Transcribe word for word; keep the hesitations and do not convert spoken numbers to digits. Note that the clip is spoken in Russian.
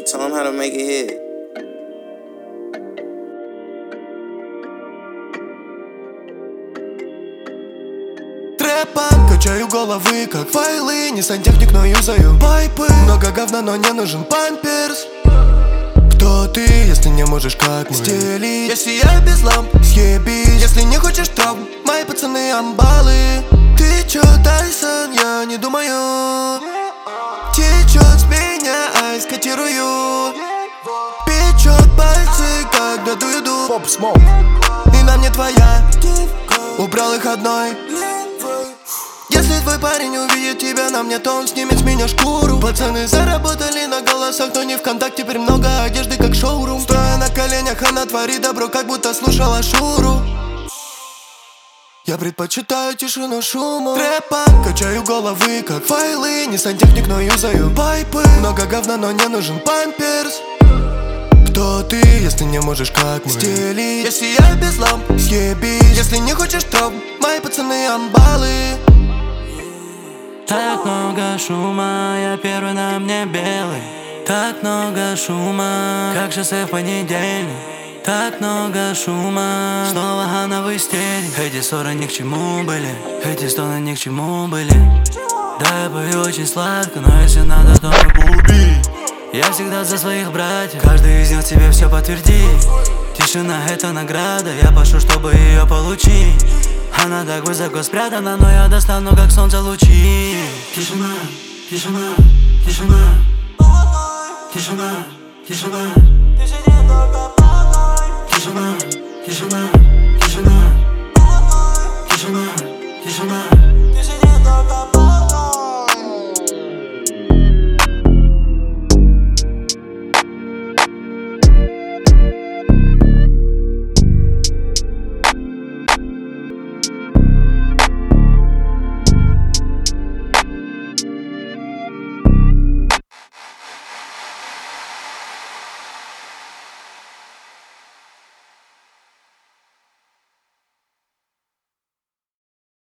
Tell them how to make it hit. Трэпом качаю головы, как файлы. Не сантехник, но юзаю пайпы. Много говна, но не нужен памперс. Кто ты, если не можешь как мы стелить? Если я без ламп, съебись. Если не хочешь травм, мои пацаны амбалы. Ты чё, Тайсон, я не думаю. Течет с меня, айс котирую. Печет пальцы, когда дую дух. Pop Smoke. И на мне твоя, убрал их одной. Если твой парень увидит тебя на мне, то он снимет с меня шкуру. Пацаны заработали на голосах, но не ВКонтакте. Теперь много одежды, как шоурум. Стоя на коленях, она творит добро, как будто слушала Шуру. Я предпочитаю тишину шуму. Трэпом качаю головы, как файлы. Не сантехник, но юзаю пайпы. Много говна, но не нужен памперс. Кто ты, если не можешь как мы стелить? Если я без ламп, съебись. Если не хочешь травм, мои пацаны амбалы. Так много шума, я первый, на мне белый. Так много шума, как шоссе в понедельник. Так много шума, снова она в истерике. Эти ссоры ни к чему были, эти стоны ни к чему были. Да, я пою очень сладко, но если надо, то могу убить. Я всегда за своих братьев, каждый из них тебе все подтвердит. Тишина — это награда, я пошу, чтобы ее получить. Она так высоко спрятана, но я достану, как солнце лучи. Тишина, тишина, тишина. Тишина, тишина. Тишина, тишина, тишина. Тишина, тишина.